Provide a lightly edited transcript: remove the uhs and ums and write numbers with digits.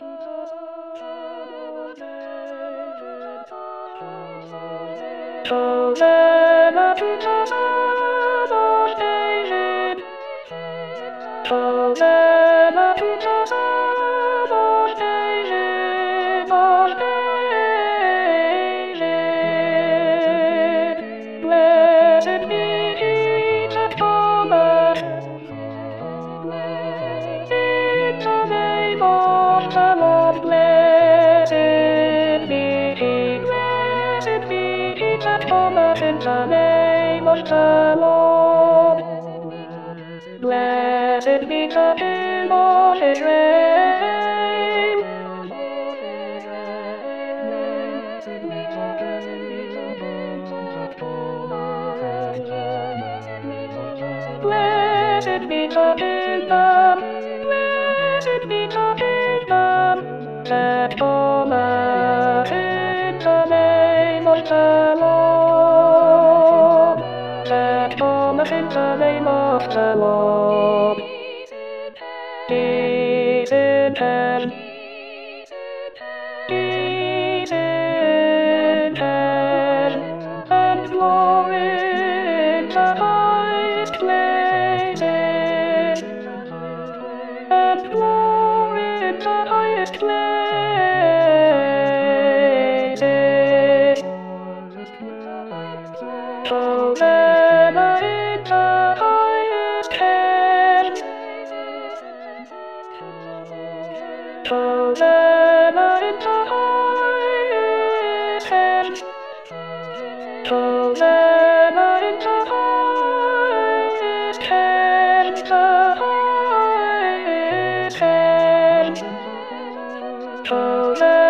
Blessed be the Father, in the name of the Lord. Blessed be the Father, in the name of the Lord. Blessed be the name of Israel. Blessed be the kingdom, blessed be the kingdom, that cometh in the name of the Lord, that cometh in the name of the Lord. Peace in heaven, peace in heaven, and glory in the highest places, and glory in the highest places. Hosanna in the highest heaven. Hosanna in the highest heaven. Hosanna in the highest heaven, the highest heaven. Hosanna.